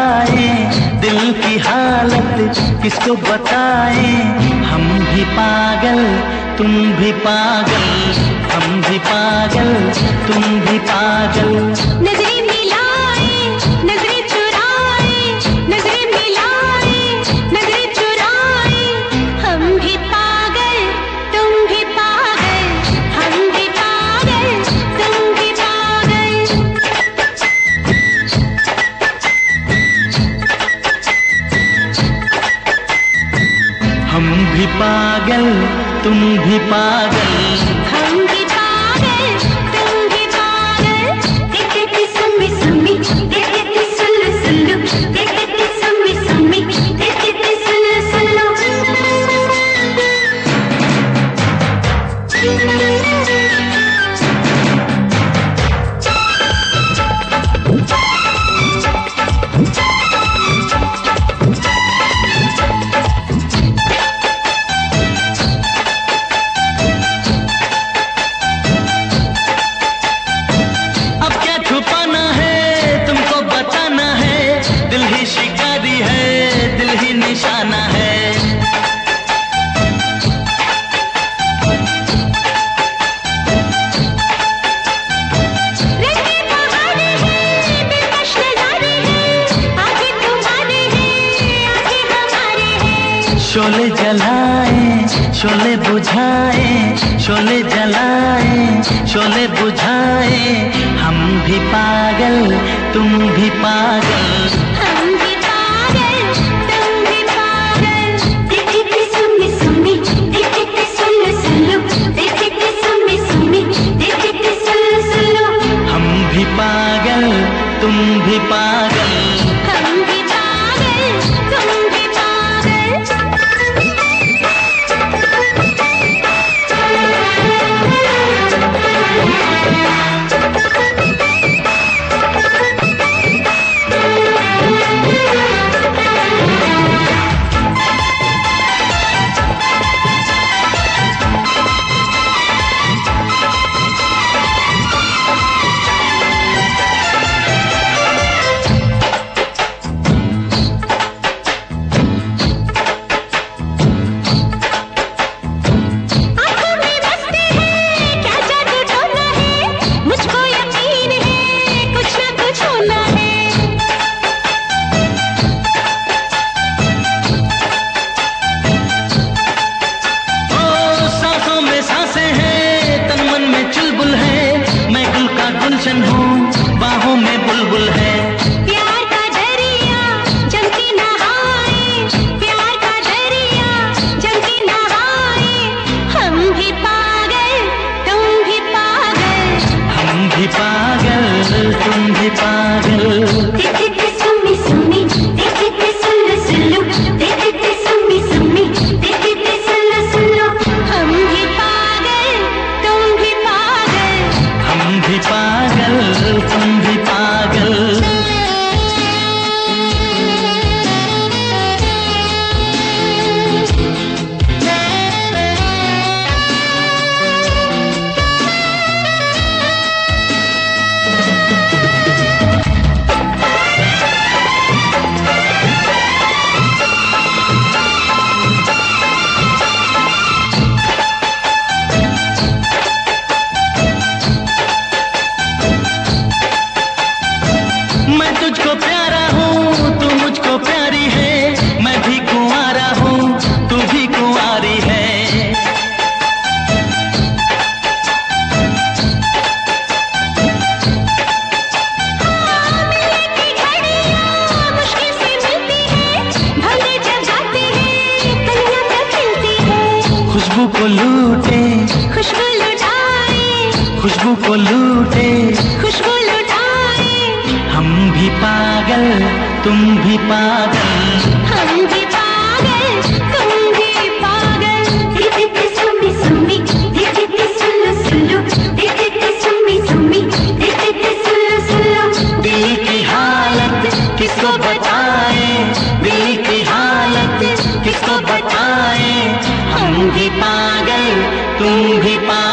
बताए, दिल की हालत किसको बताए। हम भी पागल तुम भी पागल, हम भी पागल तुम भी पागल। नजरें मिलाए नजरें चुराए, नजरें मिलाए नजरें चुराए। हम भी पागल तुम भी पागल, हम भी पागल तुम भी पागल। हम भी पागल तुम भी पागल, हम भी पागल तुम भी पागल। देखते सम्मी सम्मी, देखते सुल्लू सुल्लू, देखते सम्मी सम्मी, देखते सुल्लू सुल्लू। निशाना है रंगे बहारे हैं, दिलकश नजारे हैं, आगे तुम्हारे हैं, आगे हमारे हैं। शोले जलाए शोले बुझाए, शोले जलाए शोले बुझाए। हम भी पागल तुम भी पागल, हम भी पागल तुम भी पागल। देखते सम्मी सम्मी, देखते सुल्लू सुल्लू, देखते सम्मी सम्मी, देखते सुल्लू सुल्लू। हम भी पागल तुम भी पागल, हम भी पागल तुम भी पागल। गुलशन हूँ बाहों में बुलबुल है। प्यार का दरिया जम के नहाए, प्यार का दरिया जम के नहाए। हम भी पागल तुम भी पागल, हम भी पागल तुम भी पागल। देखते सम्मी सम्मी, देखते सुल्लू सुल्लू, देखते सम्मी सम्मी, देखते सुल्लू सुल्लू। हम भी पागल तुम भी पागल, हम भी पागल तुम भी पागल। मैं तुझको प्यारा हूँ तू मुझको प्यारी है, मैं भी कुंवारा हूँ तू भी कुंवारी है। मिलने की घड़ियाँ मुश्किल से मिलती है, भंवरे जब गाते हैं कलियाँ तब खिलती है। खुशबू को लूटे खुशबू लुटाए, खुशबू को लूटे, खुशबू लुटाए। हम भी पागल तुम भी पागल, हम भी पागल तुम भी पागल। देखते सम्मी सम्मी, देखते सुल्लू सुल्लू, देखते सम्मी सम्मी, देखते सुल्लू सुल्लू। दिल की हालत किसको बताए, दिल की हालत किसको बताए। हम भी पागल तुम भी पागल।